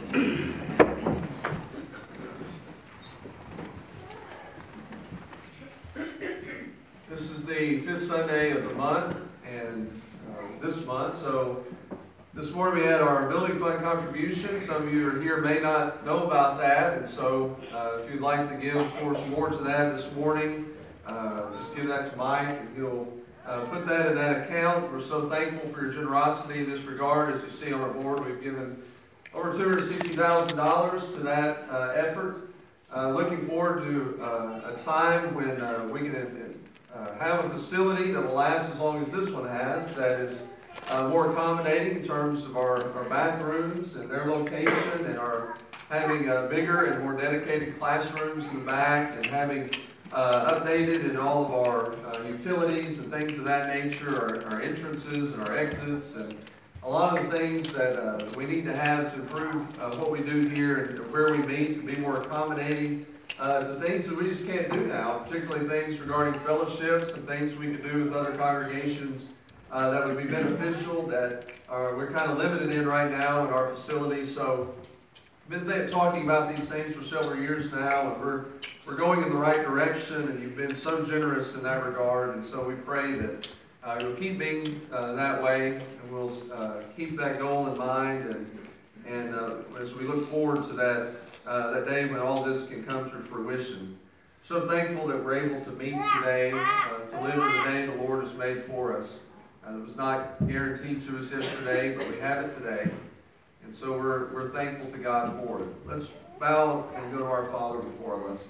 This is the fifth Sunday of the month, and this month, so this morning we had our building fund contribution. Some of you are here may not know about that, and so if you'd like to give, of course, more to that this morning, just give that to Mike, and he'll put that in that account. We're so thankful for your generosity in this regard. As you see on our board, we've given over $260,000 to that effort. Looking forward to a time when we can have a facility that will last as long as this one has, that is more accommodating in terms of our bathrooms and their location, and our having bigger and more dedicated classrooms in the back, and having updated in all of our utilities and things of that nature, our entrances and our exits, and a lot of the things that we need to have to improve what we do here and where we meet, to be more accommodating to things that we just can't do now, particularly things regarding fellowships and things we could do with other congregations that would be beneficial, that we're kind of limited in right now in our facility. So I've been talking about these things for several years now, and we're going in the right direction, and you've been so generous in that regard, and so we pray that you'll keep being that way, and we'll keep that goal in mind, and as we look forward to that day when all this can come to fruition. So thankful that we're able to meet today, to live in the day the Lord has made for us. It was not guaranteed to us yesterday, but we have it today. And so we're thankful to God for it. Let's bow and go to our Father before our lesson.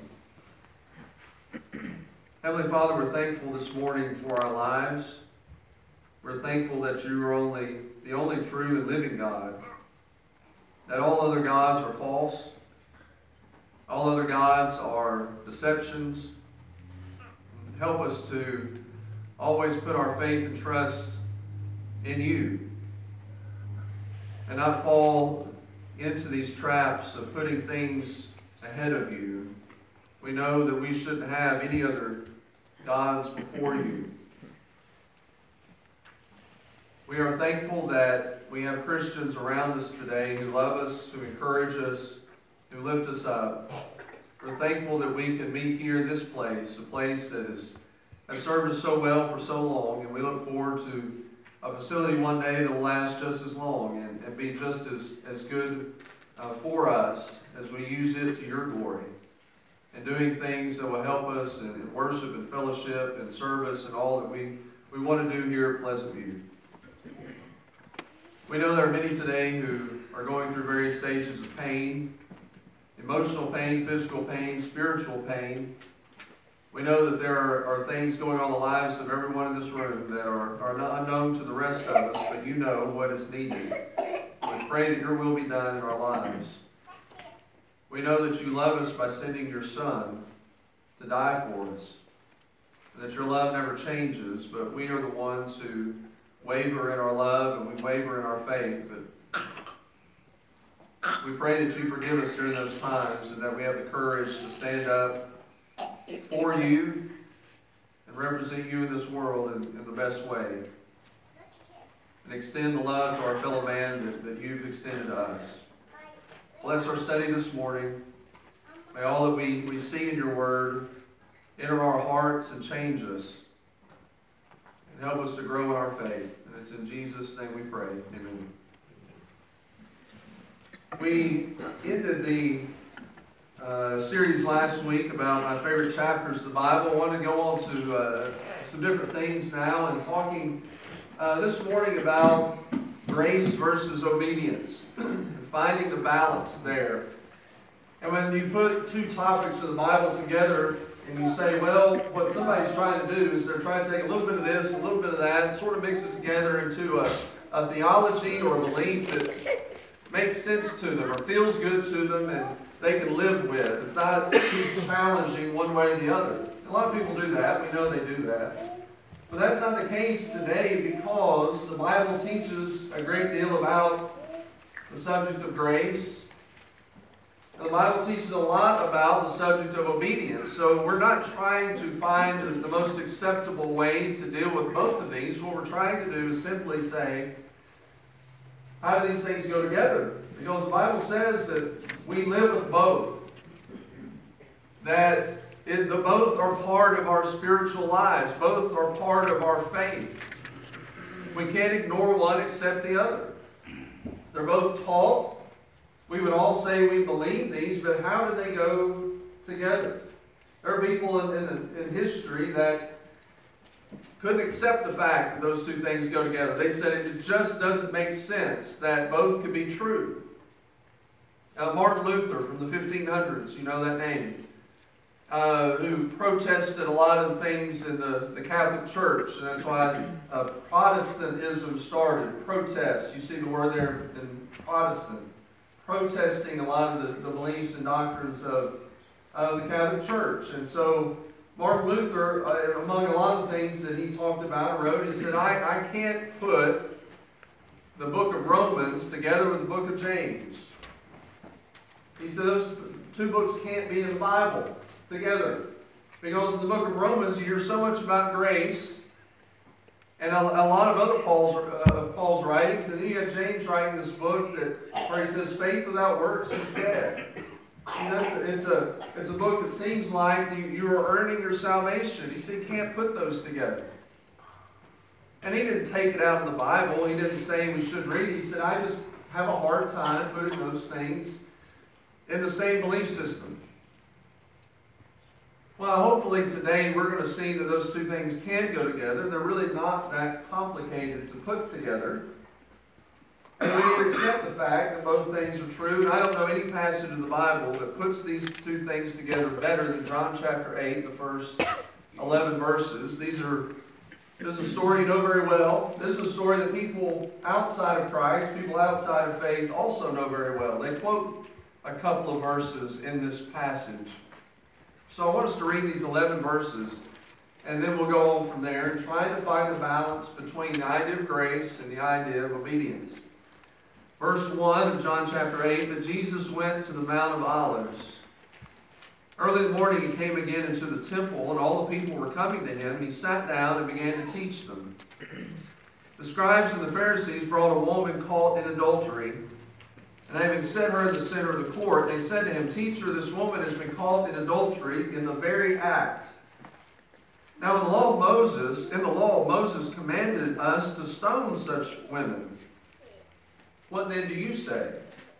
Heavenly Father, we're thankful this morning for our lives. We're thankful that you are the only true and living God, that all other gods are false. All other gods are deceptions. Help us to always put our faith and trust in you, and not fall into these traps of putting things ahead of you. We know that we shouldn't have any other gods before you. We are thankful that we have Christians around us today who love us, who encourage us, who lift us up. We're thankful that we can meet here in this place, a place that has served us so well for so long, and we look forward to a facility one day that will last just as long and be just as good for us as we use it to your glory, and doing things that will help us in worship and fellowship and service and all that we want to do here at Pleasant View. We know there are many today who are going through various stages of pain, emotional pain, physical pain, spiritual pain. We know that there are things going on in the lives of everyone in this room that are not unknown to the rest of us, but you know what is needed. We pray that your will be done in our lives. We know that you love us by sending your Son to die for us, and that your love never changes, but we are the ones who waver in our love and we waver in our faith. But we pray that you forgive us during those times, and that we have the courage to stand up for you and represent you in this world in the best way, and extend the love to our fellow man that you've extended to us. Bless our study this morning. May all that we see in your word enter our hearts and change us, and help us to grow in our faith. And it's in Jesus' name we pray. Amen. We ended the series last week about my favorite chapters of the Bible. I want to go on to some different things now, and talking this morning about grace versus obedience, and finding the balance there. And when you put two topics of the Bible together and you say, well, what somebody's trying to do is they're trying to take a little bit of this, a little bit of that, and sort of mix it together into a theology or a belief that makes sense to them or feels good to them and they can live with. It's not too challenging one way or the other. A lot of people do that. We know they do that. But that's not the case today, because the Bible teaches a great deal about the subject of grace. The Bible teaches a lot about the subject of obedience. So we're not trying to find the most acceptable way to deal with both of these. What we're trying to do is simply say, How do these things go together? Because the Bible says that we live with both. That both are part of our spiritual lives. Both are part of our faith. We can't ignore one except the other. They're both taught. We would all say we believe these, but how do they go together? There are people in history that couldn't accept the fact that those two things go together. They said it just doesn't make sense that both could be true. Martin Luther from the 1500s, you know that name, who protested a lot of the things in the Catholic Church, and that's why Protestantism started. Protest, you see the word there in Protestant. Protesting a lot of the beliefs and doctrines of the Catholic Church. And so Martin Luther, among a lot of things that he talked about and wrote, he said, I can't put the book of Romans together with the book of James. He said those two books can't be in the Bible together. Because in the book of Romans you hear so much about grace and a lot of other Paul's writings, and then you have James writing this book where he says faith without works is dead. You know, it's a book that seems like you are earning your salvation. He said you can't put those together. And he didn't take it out of the Bible. He didn't say we should read it. He said, I just have a hard time putting those things in the same belief system. Well, hopefully today we're going to see that those two things can go together. They're really not that complicated to put together. And we need to accept the fact that both things are true. And I don't know any passage in the Bible that puts these two things together better than John chapter 8, the first 11 verses. This is a story you know very well. This is a story that people outside of Christ, people outside of faith, also know very well. They quote a couple of verses in this passage. So I want us to read these 11 verses, and then we'll go on from there and try to find a balance between the idea of grace and the idea of obedience. Verse 1 of John chapter 8, but Jesus went to the Mount of Olives. Early in the morning he came again into the temple, and all the people were coming to him, and he sat down and began to teach them. The scribes and the Pharisees brought a woman caught in adultery, and having set her in the center of the court, they said to him, Teacher, this woman has been caught in adultery in the very act. Now in the law of Moses commanded us to stone such women. What then do you say?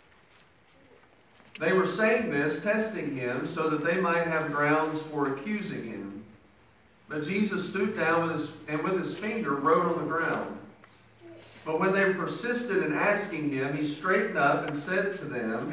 They were saying this, testing him, so that they might have grounds for accusing him. But Jesus stooped down with his finger wrote on the ground. But when they persisted in asking him, he straightened up and said to them,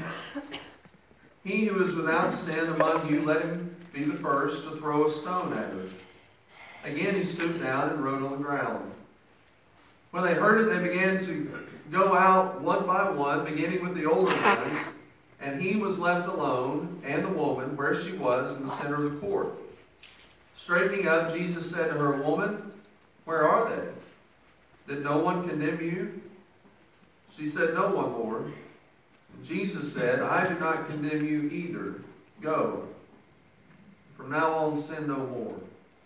He who is without sin among you, let him be the first to throw a stone at her. Again he stooped down and wrote on the ground. When they heard it, they began to go out one by one, beginning with the older ones, and he was left alone, and the woman, where she was, in the center of the court. Straightening up, Jesus said to her, Woman, where are they? Did no one condemn you? She said, No one, Lord. And Jesus said, I do not condemn you either. Go. From now on, sin no more.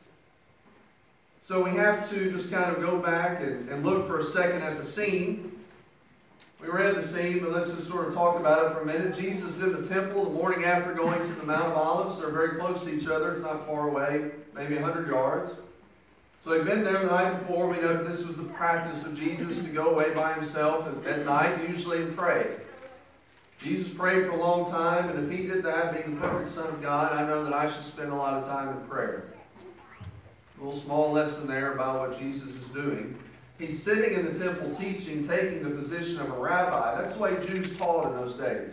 So we have to just kind of go back and look for a second at the scene. We read the scene, but let's just sort of talk about it for a minute. Jesus is in the temple the morning after going to the Mount of Olives. They're very close to each other. It's not far away, maybe 100 yards. So he'd been there the night before. We know that this was the practice of Jesus to go away by himself at night, usually, and pray. Jesus prayed for a long time, and if he did that, being the perfect Son of God, I know that I should spend a lot of time in prayer. A little small lesson there about what Jesus is doing. He's sitting in the temple teaching, taking the position of a rabbi. That's the way Jews taught in those days.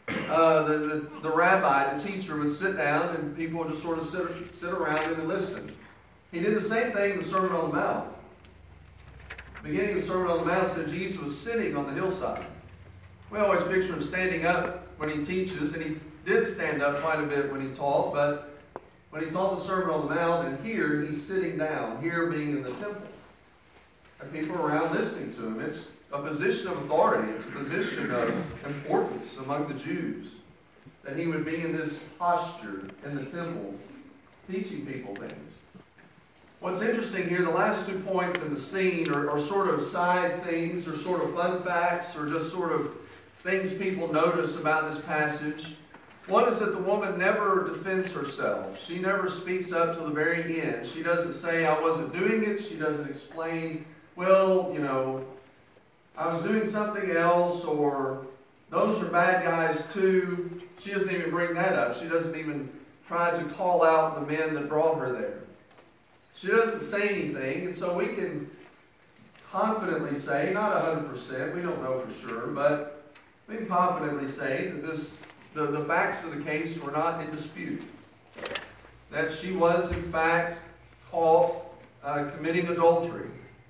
The rabbi, the teacher, would sit down, and people would just sort of sit around him and listen. He did the same thing in the Sermon on the Mount. Beginning of the Sermon on the Mount said Jesus was sitting on the hillside. We always picture him standing up when he teaches, and he did stand up quite a bit when he taught, but when he taught the Sermon on the Mount, and here he's sitting down, here being in the temple. And people around listening to him. It's a position of authority. It's a position of importance among the Jews, that he would be in this posture in the temple teaching people things. What's interesting here, the last 2 points in the scene are sort of side things, or sort of fun facts, or just sort of things people notice about this passage. One is that the woman never defends herself. She never speaks up till the very end. She doesn't say, I wasn't doing it. She doesn't explain, well, you know, I was doing something else, or those are bad guys too. She doesn't even bring that up. She doesn't even try to call out the men that brought her there. She doesn't say anything, and so we can confidently say, not 100%, we don't know for sure, but we can confidently say that the facts of the case were not in dispute. That she was, in fact, caught committing adultery.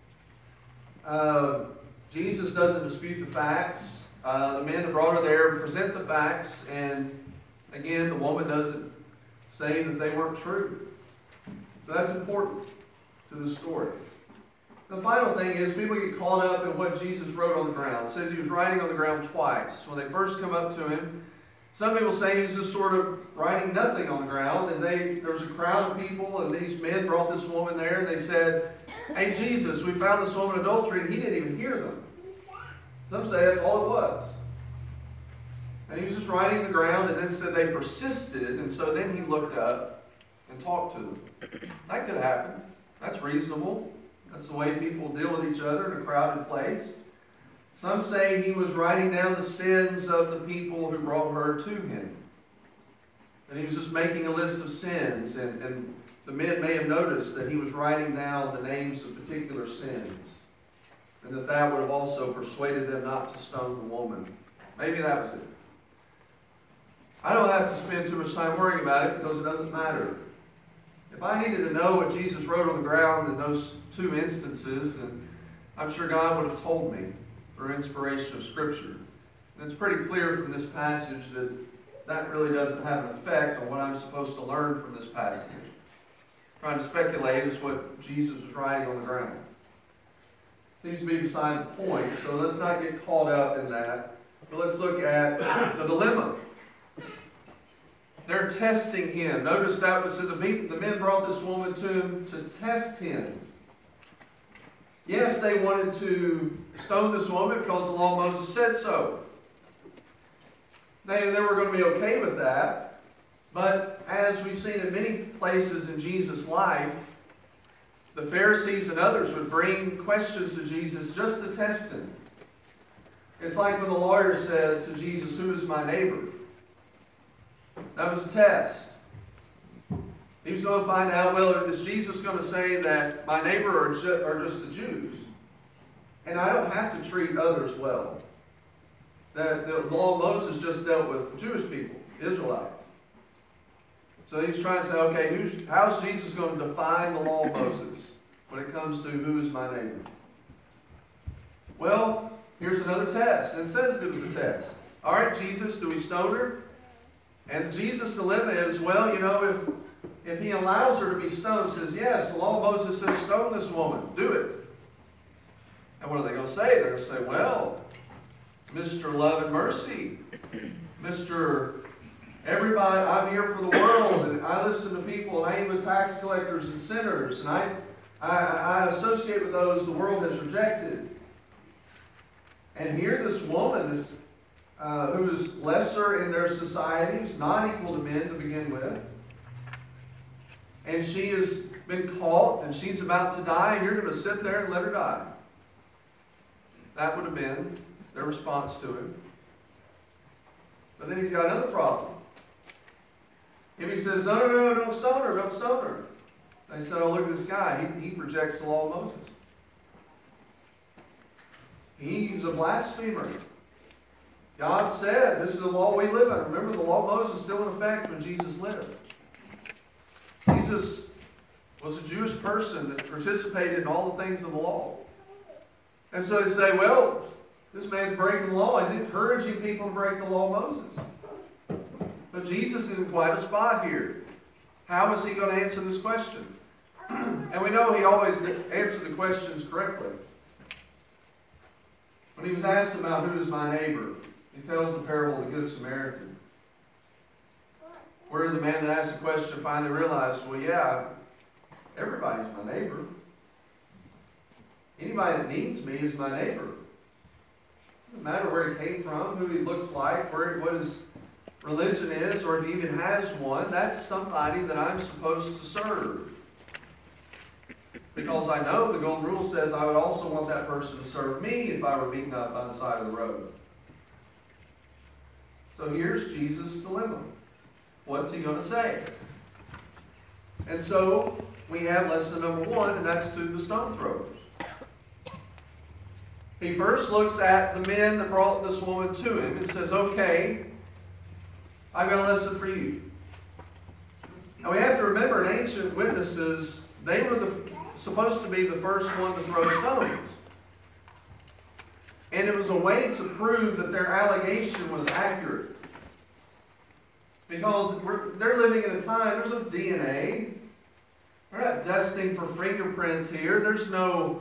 Jesus doesn't dispute the facts. The men that brought her there present the facts, and again, the woman doesn't say that they weren't true. So that's important to the story. The final thing is, people get caught up in what Jesus wrote on the ground. It says he was writing on the ground twice. When they first come up to him, some people say he was just sort of writing nothing on the ground, and there was a crowd of people, and these men brought this woman there, and they said, hey Jesus, we found this woman in adultery, and he didn't even hear them. Some say that's all it was. And he was just writing on the ground, and then said they persisted, and so then he looked up and talk to them. That could happen. That's reasonable. That's the way people deal with each other in a crowded place. Some say he was writing down the sins of the people who brought her to him. And he was just making a list of sins, and the men may have noticed that he was writing down the names of particular sins, and that would have also persuaded them not to stone the woman. Maybe that was it. I don't have to spend too much time worrying about it because it doesn't matter. If I needed to know what Jesus wrote on the ground in those 2 instances, and I'm sure God would have told me through inspiration of Scripture. And it's pretty clear from this passage that really doesn't have an effect on what I'm supposed to learn from this passage. Trying to speculate is what Jesus was writing on the ground. Seems to be beside the point, so let's not get caught up in that. But let's look at the dilemma. They're testing him. Notice that was the men brought this woman to him to test him. Yes, they wanted to stone this woman because the law of Moses said so. They were going to be okay with that. But as we've seen in many places in Jesus' life, the Pharisees and others would bring questions to Jesus just to test him. It's like when the lawyer said to Jesus, who is my neighbor? That was a test. He was going to find out, well, is Jesus going to say that my neighbor are just the Jews? And I don't have to treat others well. That the law of Moses just dealt with Jewish people, Israelites. So he's trying to say, okay, how's Jesus going to define the law of Moses when it comes to who is my neighbor? Well, here's another test. It says it was a test. All right, Jesus, do we stone her? And Jesus' dilemma is, well, you know, if he allows her to be stoned, says, yes, the law of Moses says stone this woman. Do it. And what are they going to say? They're going to say, well, Mr. Love and Mercy, Mr. Everybody, I'm here for the world, and I listen to people, and I eat with tax collectors and sinners, and I associate with those the world has rejected. And here this woman, who is lesser in their society, who's not equal to men to begin with, and she has been caught, and she's about to die, and you're going to sit there and let her die. That would have been their response to him. But then he's got another problem. If he says, no, don't stone her. They said, oh, look at this guy. He rejects the law of Moses. He's a blasphemer. God said, this is the law we live in. Remember, the law of Moses is still in effect when Jesus lived. Jesus was a Jewish person that participated in all the things of the law. And so they say, well, this man's breaking the law. He's encouraging people to break the law of Moses. But Jesus is in quite a spot here. How is he going to answer this question? And we know he always answered the questions correctly. When he was asked about who is my neighbor, he tells the parable of the Good Samaritan, where the man that asked the question finally realized, well, yeah, Everybody's my neighbor. Anybody that needs me is my neighbor. No matter where he came from, who he looks like, what his religion is, or if he even has one, that's somebody that I'm supposed to serve. Because I know the golden rule says I would also want that person to serve me if I were beaten up by the side of the road. So here's Jesus' dilemma. What's he going to say? And so we have lesson number 1, and that's to the stone throwers. He first looks at the men that brought this woman to him and says, okay, I'm going to listen for you. Now we have to remember, in ancient witnesses, they were supposed to be the first one to throw stones. And it was a way to prove that their allegation was accurate. Because they're living in a time, there's no DNA. We're not testing for fingerprints here. There's no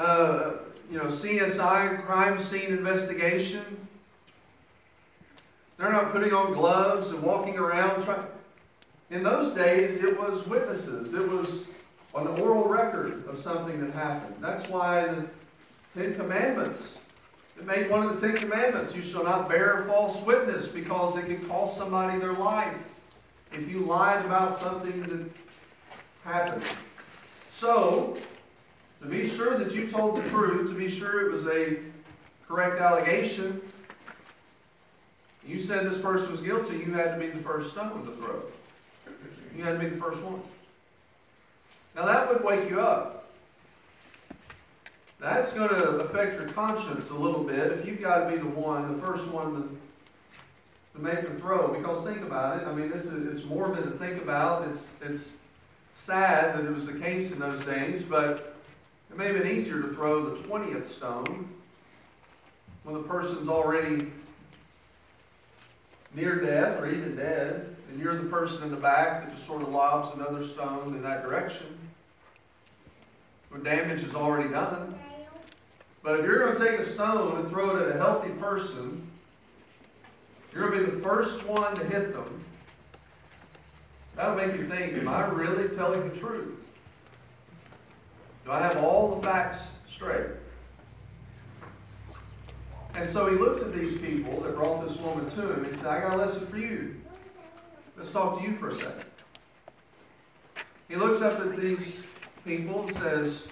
CSI, crime scene investigation. They're not putting on gloves and walking around. In those days, it was witnesses. It was an oral record of something that happened. That's why the Ten Commandments, it made one of the Ten Commandments. You shall not bear false witness, because it can cost somebody their life if you lied about something that happened. So, to be sure that you told the truth, to be sure it was a correct allegation, you said this person was guilty, you had to be the first stone to throw. You had to be the first one. Now that would wake you up. That's going to affect your conscience a little bit if you've got to be the first one to make the throw. Because think about it. I mean, it's morbid to think about. It's sad that it was the case in those days, but it may have been easier to throw the 20th stone when the person's already near death or even dead, and you're the person in the back that just sort of lobs another stone in that direction, where damage is already done. But if you're going to take a stone and throw it at a healthy person, you're going to be the first one to hit them. That'll make you think, am I really telling the truth? Do I have all the facts straight? And so he looks at these people that brought this woman to him and he said, I got a lesson for you. Let's talk to you for a second. He looks up at these people and says,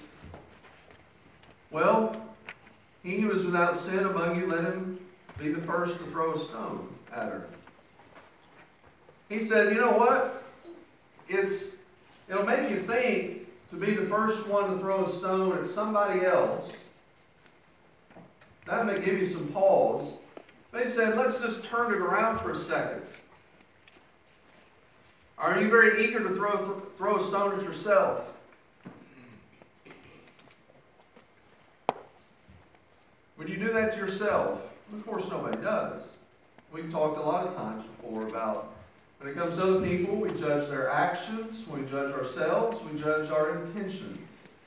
well, he who is without sin among you, let him be the first to throw a stone at her. He said, you know what? It'll make you think to be the first one to throw a stone at somebody else. That may give you some pause. But he said, let's just turn it around for a second. Are you very eager to throw a stone at yourself? When you do that to yourself, of course nobody does. We've talked a lot of times before about when it comes to other people, we judge their actions, we judge ourselves, we judge our intention.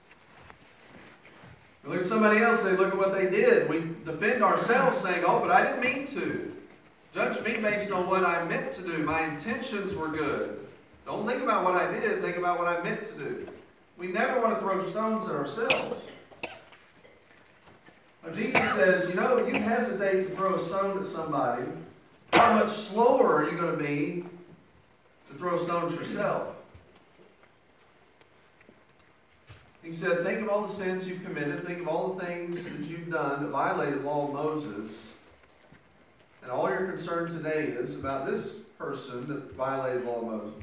We look at somebody else, they look at what they did. We defend ourselves saying, oh, but I didn't mean to. Judge me based on what I meant to do. My intentions were good. Don't think about what I did, think about what I meant to do. We never want to throw stones at ourselves. Now, Jesus says, you hesitate to throw a stone at somebody, how much slower are you going to be to throw a stone at yourself? He said, think of all the sins you've committed, think of all the things that you've done that violated the law of Moses, and all your concern today is about this person that violated the law of Moses.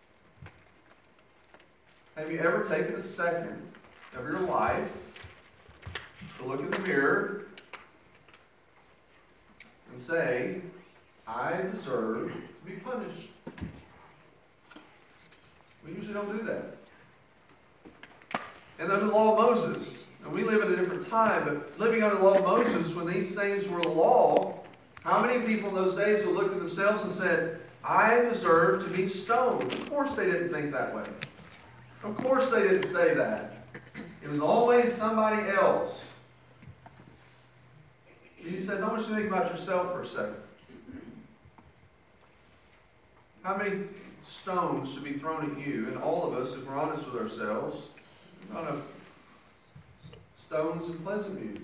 Have you ever taken a second of your life to look in the mirror and say, I deserve to be punished? We usually don't do that. And under the law of Moses, and we live in a different time, but living under the law of Moses, when these things were the law, how many people in those days would look at themselves and said, I deserve to be stoned? Of course they didn't think that way. Of course they didn't say that. It was always somebody else. Jesus said, I want you to think about yourself for a second. How many stones should be thrown at you, and all of us, if we're honest with ourselves, not of stones in Pleasant View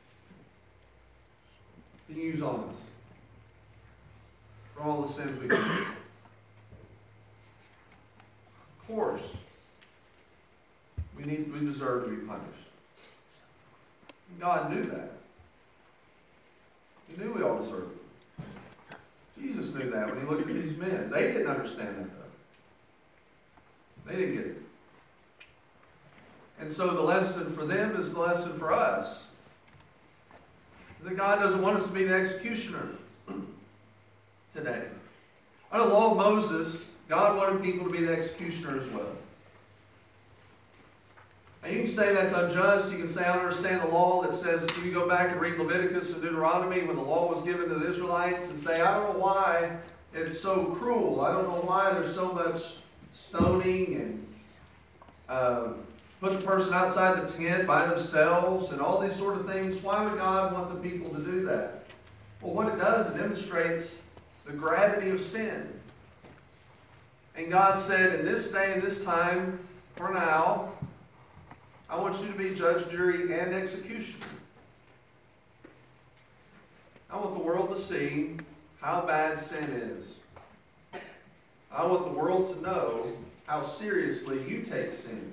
to use on us for all the sins we commit. Of course, we deserve to be punished. God knew that. He knew we all deserved it. Jesus knew that when he looked at these men. They didn't understand that, though. They didn't get it. And so the lesson for them is the lesson for us. That God doesn't want us to be the executioner today. Under the law of Moses, God wanted people to be the executioner as well. And you can say that's unjust. You can say I don't understand the law that says, you can go back and read Leviticus and Deuteronomy when the law was given to the Israelites and say, I don't know why it's so cruel. I don't know why there's so much stoning and put the person outside the tent by themselves and all these sort of things. Why would God want the people to do that? Well, what it does, it demonstrates the gravity of sin. And God said, in this day and this time, for now, I want you to be judge, jury, and executioner. I want the world to see how bad sin is. I want the world to know how seriously you take sin.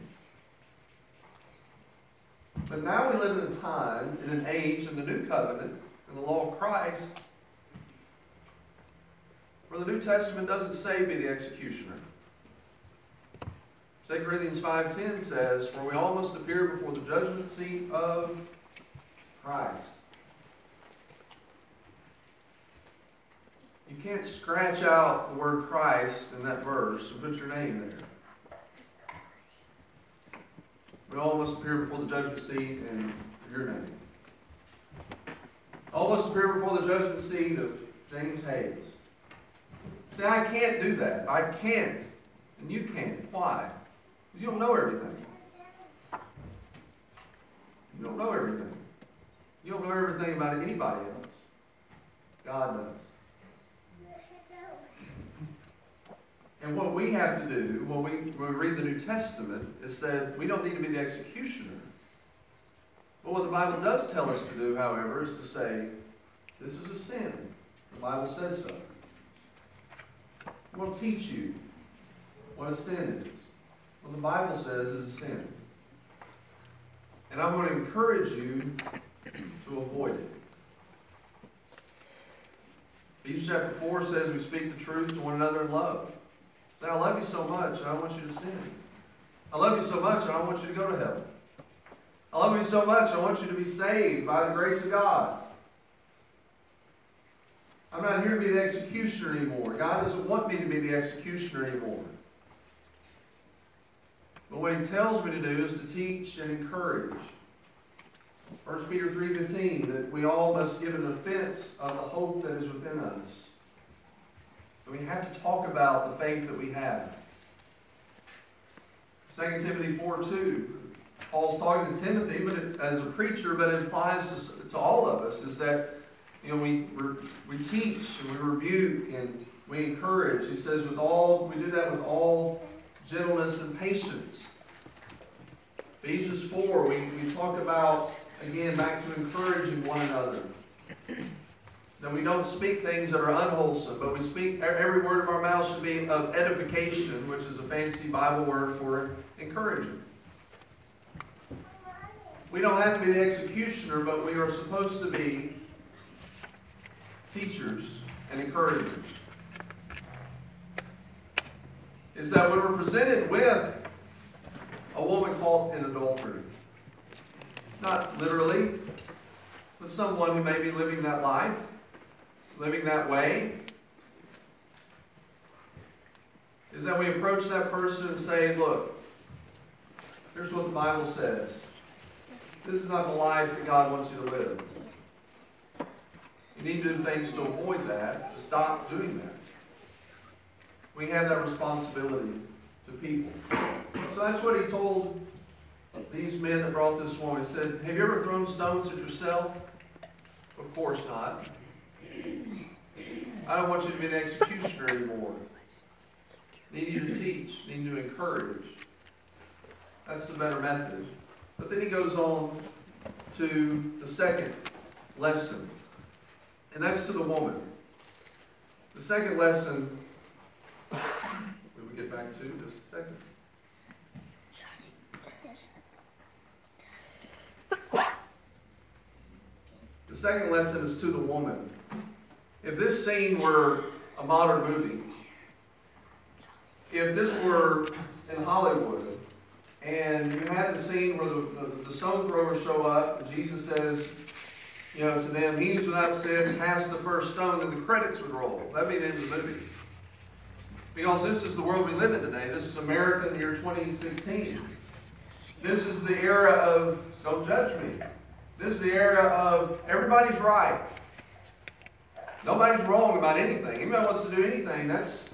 But now we live in a time, in an age, in the New Covenant, in the law of Christ, where the New Testament doesn't say be the executioner. 2 Corinthians 5:10 says, for we all must appear before the judgment seat of Christ. You can't scratch out the word Christ in that verse and put your name there. We all must appear before the judgment seat and your name. All must appear before the judgment seat of James Hayes. See, I can't do that. I can't. And you can't. Why? Because you don't know everything. You don't know everything. You don't know everything about anybody else. God does. And what we have to do when we read the New Testament is that we don't need to be the executioner. But what the Bible does tell us to do, however, is to say, this is a sin. The Bible says so. I'm going to teach you what a sin is. What the Bible says is a sin. And I'm going to encourage you to avoid it. Ephesians chapter 4 says we speak the truth to one another in love. Now, I love you so much, and I don't want you to sin. I love you so much, and I don't want you to go to heaven. I love you so much, I want you to be saved by the grace of God. I'm not here to be the executioner anymore. God doesn't want me to be the executioner anymore. But what he tells me to do is to teach and encourage. 1 Peter 3:15, that we all must give an offense of the hope that is within us. So we have to talk about the faith that we have. 2 Timothy 4:2, Paul's talking to Timothy, but as a preacher, but it applies to all of us, is that we teach and we rebuke and we encourage. He says we do that with all gentleness and patience. Ephesians 4, we talk about, again, back to encouraging one another. That we don't speak things that are unwholesome, but we speak, every word of our mouth should be of edification, which is a fancy Bible word for encouraging. We don't have to be the executioner, but we are supposed to be teachers and encouragers. Is that when we're presented with a woman caught in adultery, not literally, but someone who may be living that life, living that way, is that we approach that person and say, look, here's what the Bible says. This is not the life that God wants you to live. You need to do things to avoid that, to stop doing that. We have that responsibility to people. So that's what he told these men that brought this woman. He said, have you ever thrown stones at yourself? Of course not. I don't want you to be an executioner anymore. need you to teach, need you to encourage. That's the better method. But then he goes on to the second lesson, and that's to the woman. The second lesson, we will get back to just a second. The second lesson is to the woman. If this scene were a modern movie, if this were in Hollywood, and you had the scene where the stone throwers show up, and Jesus says, to them, he who's without sin, cast the first stone, and the credits would roll. That'd be the end of the movie. Because this is the world we live in today. This is America in the year 2016. This is the era of, don't judge me. This is the era of everybody's right. Nobody's wrong about anything. Anybody wants to do anything, that's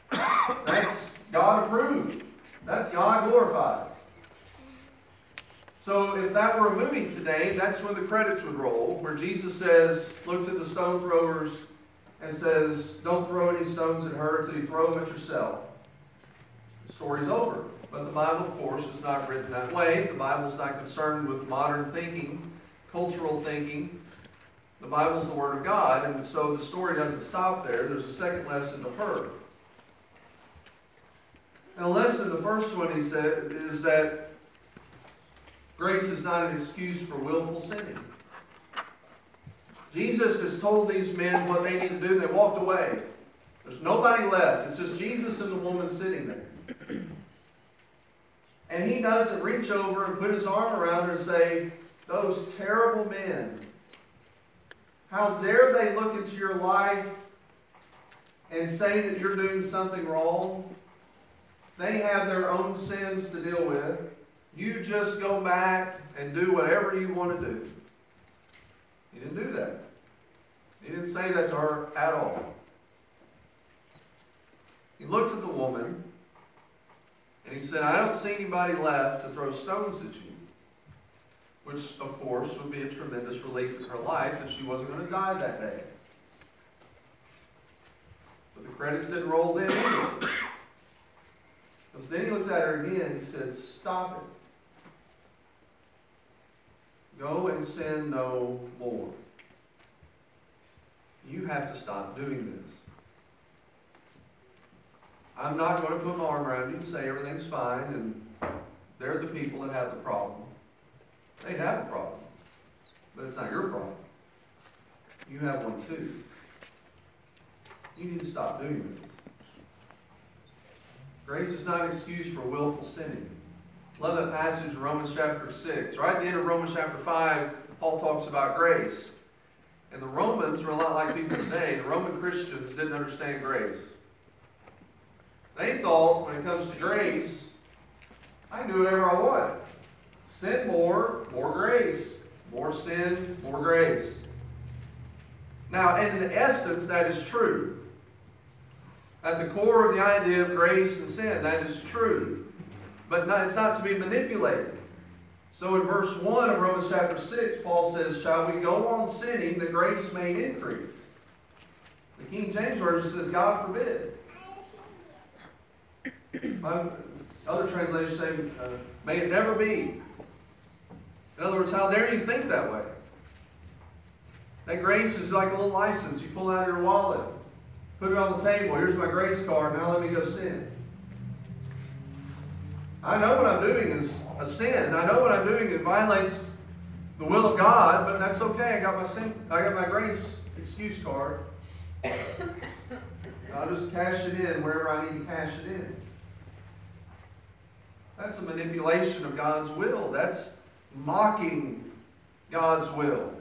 God approved. That's God glorified. So if that were a movie today, that's when the credits would roll, where Jesus looks at the stone throwers and says, don't throw any stones at her until you throw them at yourself. The story's over. But the Bible, of course, is not written that way. The Bible's not concerned with modern thinking, cultural thinking. The Bible's the Word of God, and so the story doesn't stop there. There's a second lesson to her. And the first one he said, is that grace is not an excuse for willful sinning. Jesus has told these men what they need to do. They walked away. There's nobody left. It's just Jesus and the woman sitting there. And he doesn't reach over and put his arm around her and say, those terrible men, how dare they look into your life and say that you're doing something wrong? They have their own sins to deal with. You just go back and do whatever you want to do. He didn't do that. He didn't say that to her at all. He looked at the woman and he said, I don't see anybody left to throw stones at you. Which, of course, would be a tremendous relief in her life that she wasn't going to die that day. But the credits didn't roll then either. Because then he looked at her again and he said, stop it. Go and sin no more. You have to stop doing this. I'm not going to put my arm around you and say everything's fine and they're the people that have the problem. They have a problem, but it's not your problem. You have one too. You need to stop doing this. Grace is not an excuse for willful sinning. Love that passage in Romans chapter 6. Right at the end of Romans chapter 5, Paul talks about grace. And the Romans were a lot like people today. The Roman Christians didn't understand grace. They thought, when it comes to grace, I can do whatever I want. Sin more grace. More sin, more grace. Now, in essence, that is true. At the core of the idea of grace and sin, that is true. But it's not to be manipulated. So in verse 1 of Romans chapter 6, Paul says, shall we go on sinning that grace may increase? The King James Version says, God forbid. Other translations say, may it never be. In other words, how dare you think that way? That grace is like a little license. You pull out of your wallet, put it on the table. Here's my grace card. Now let me go sin. I know what I'm doing is a sin. I know what I'm doing, it violates the will of God, but that's okay. I got my grace excuse card. I'll just cash it in wherever I need to cash it in. That's a manipulation of God's will. That's mocking God's will.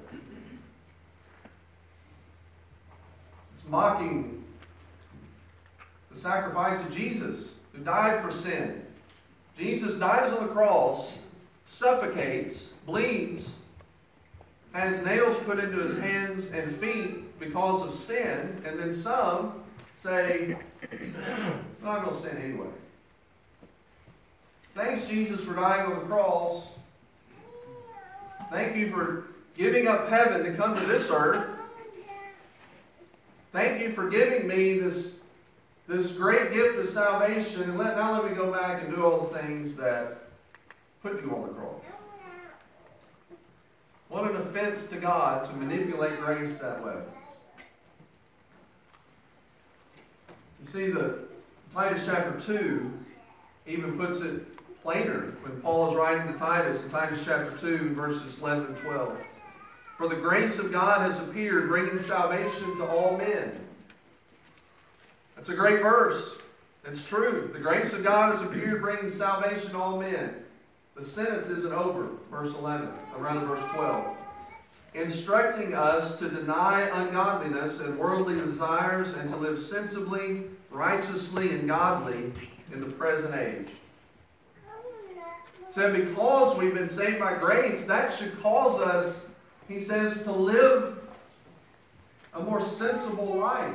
It's mocking the sacrifice of Jesus, who died for sin. Jesus dies on the cross, suffocates, bleeds, has nails put into his hands and feet because of sin, and then some say, I'm not going to sin anyway. Thanks, Jesus, for dying on the cross. Thank you for giving up heaven to come to this earth. Thank you for giving me this this great gift of salvation, and now let me go back and do all the things that put you on the cross. What an offense to God to manipulate grace that way. You see, the Titus chapter 2 even puts it plainer when Paul is writing to Titus in Titus chapter 2, verses 11 and 12. For the grace of God has appeared, bringing salvation to all men. That's a great verse. It's true. The grace of God has appeared, bringing salvation to all men. The sentence isn't over. Verse 11, or rather verse 12. Instructing us to deny ungodliness and worldly desires and to live sensibly, righteously, and godly in the present age. So because we've been saved by grace, that should cause us, he says, to live a more sensible life.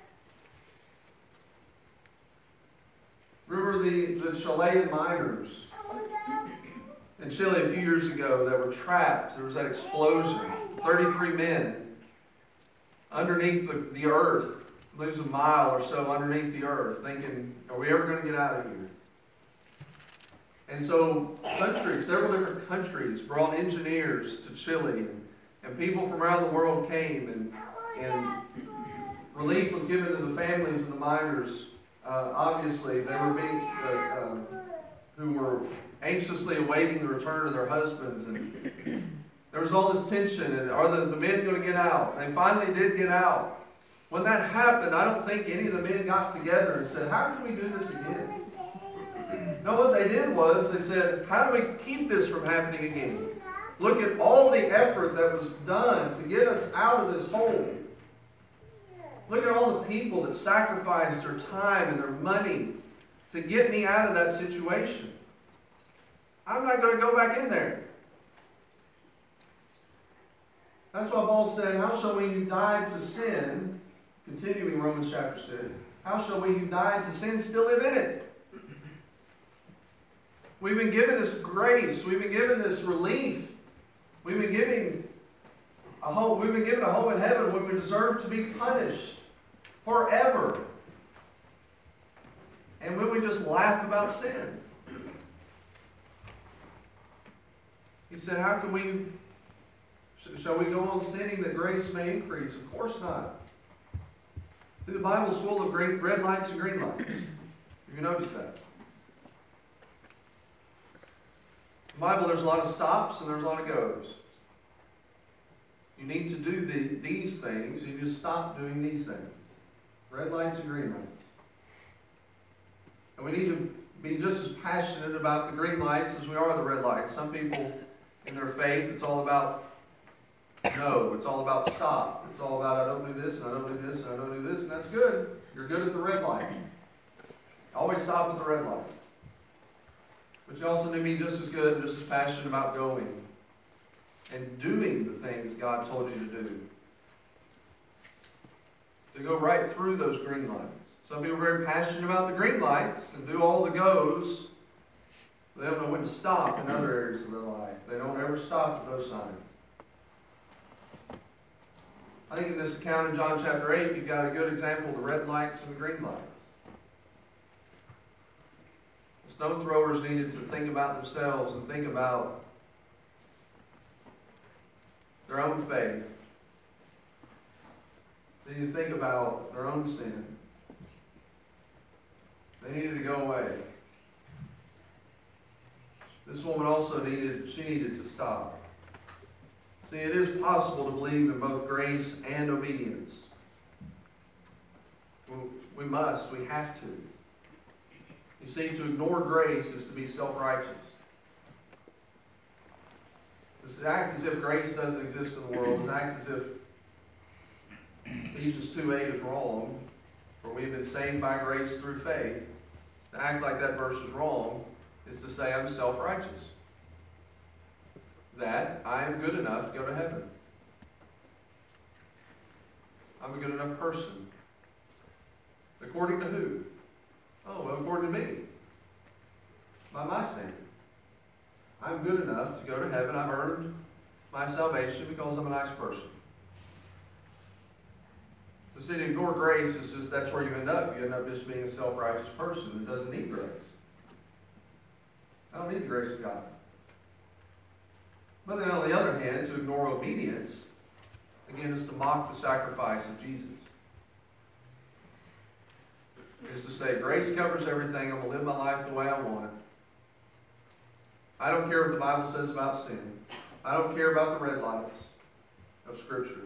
Remember the Chilean miners in Chile a few years ago that were trapped. There was that explosion. 33 men underneath the earth. Lives a mile or so underneath the earth, thinking, are we ever going to get out of here? And so several different countries brought engineers to Chile, and people from around the world came, and relief was given to the families of the miners. Obviously, they were who were anxiously awaiting the return of their husbands, and there was all this tension, and are the men going to get out? And they finally did get out. When that happened, I don't think any of the men got together and said, how can we do this again? No, what they did was they said, how do we keep this from happening again? Look at all the effort that was done to get us out of this hole. Look at all the people that sacrificed their time and their money to get me out of that situation. I'm not going to go back in there. That's why Paul said, how shall we who died to sin, continuing Romans chapter 6, how shall we who died to sin still live in it? We've been given this grace. We've been given this relief. We've been given a home. We've been given a home in heaven when we deserve to be punished forever. And when we just laugh about sin. He said, how can we, shall we go on sinning that grace may increase? Of course not. See, the Bible's full of great red lights and green lights. Have you noticed that? In the Bible, there's a lot of stops and there's a lot of goes. You need to do these things. You just stop doing these things. Red lights and green lights. And we need to be just as passionate about the green lights as we are the red lights. Some people, in their faith, it's all about no. It's all about stop. It's all about I don't do this and I don't do this and I don't do this, and that's good. You're good at the red light. Always stop at the red light. But you also need to be just as good and just as passionate about going and doing the things God told you to do. To go right through those green lights. Some people are very passionate about the green lights and do all the goes. They don't know when to stop in other areas of their life. They don't ever stop at those signs. I think in this account in John chapter 8, you've got a good example of the red lights and the green lights. The stone throwers needed to think about themselves and think about their own faith. They needed to think about their own sin. They needed to go away. This woman also needed to stop. See, it is possible to believe in both grace and obedience. We have to. You see, to ignore grace is to be self-righteous. To act as if grace doesn't exist in the world, to act as if Ephesians 2:8 is wrong, for we've been saved by grace through faith. To act like that verse is wrong is to say I'm self-righteous. That I am good enough to go to heaven. I'm a good enough person. According to who? Oh, well, according to me. By my standard. I'm good enough to go to heaven. I've earned my salvation because I'm a nice person. To say to ignore grace is just, that's where you end up. You end up just being a self-righteous person that doesn't need grace. I don't need the grace of God. But then on the other hand, to ignore obedience, again, is to mock the sacrifice of Jesus. It's to say, grace covers everything. I'm going to live my life the way I want. I don't care what the Bible says about sin. I don't care about the red lights of Scripture.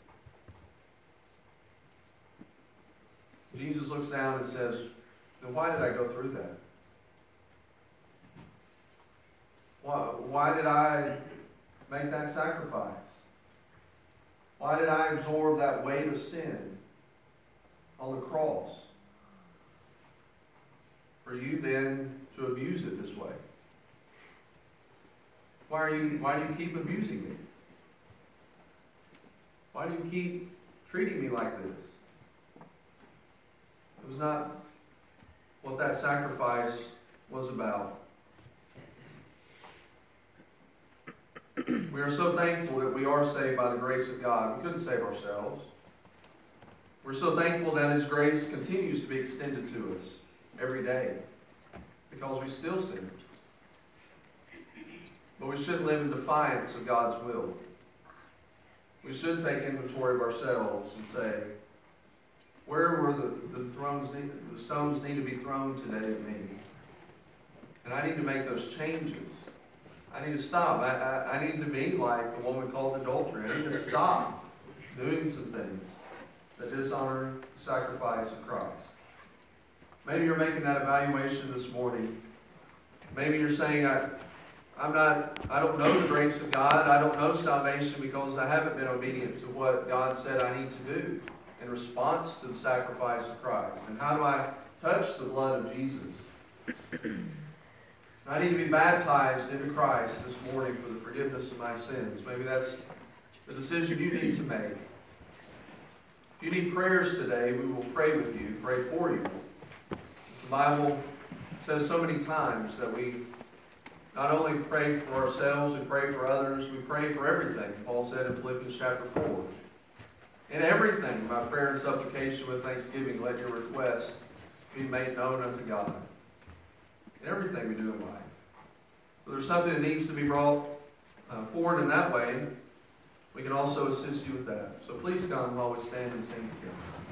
Jesus looks down and says, then why did I go through that? Why did I make that sacrifice? Why did I absorb that weight of sin on the cross? For you then to abuse it this way? Why do you keep abusing me? Why do you keep treating me like this? It was not what that sacrifice was about. We are so thankful that we are saved by the grace of God. We couldn't save ourselves. We're so thankful that His grace continues to be extended to us every day because we still sin. But we shouldn't live in defiance of God's will. We should take inventory of ourselves and say, where were the stones need to be thrown today at me? And I need to make those changes. I need to stop. I need to be like the woman called adultery. I need to stop doing some things that dishonor the sacrifice of Christ. Maybe you're making that evaluation this morning. Maybe you're saying, I don't know the grace of God. I don't know salvation because I haven't been obedient to what God said I need to do in response to the sacrifice of Christ. And how do I touch the blood of Jesus? I need to be baptized into Christ this morning for the forgiveness of my sins. Maybe that's the decision you need to make. If you need prayers today, we will pray with you, pray for you. As the Bible says so many times that we not only pray for ourselves, we pray for others, we pray for everything. Paul said in Philippians chapter 4. In everything, by prayer and supplication with thanksgiving, let your requests be made known unto God. In everything we do in life. So there's something that needs to be brought forward in that way. We can also assist you with that. So please come while we stand and sing together.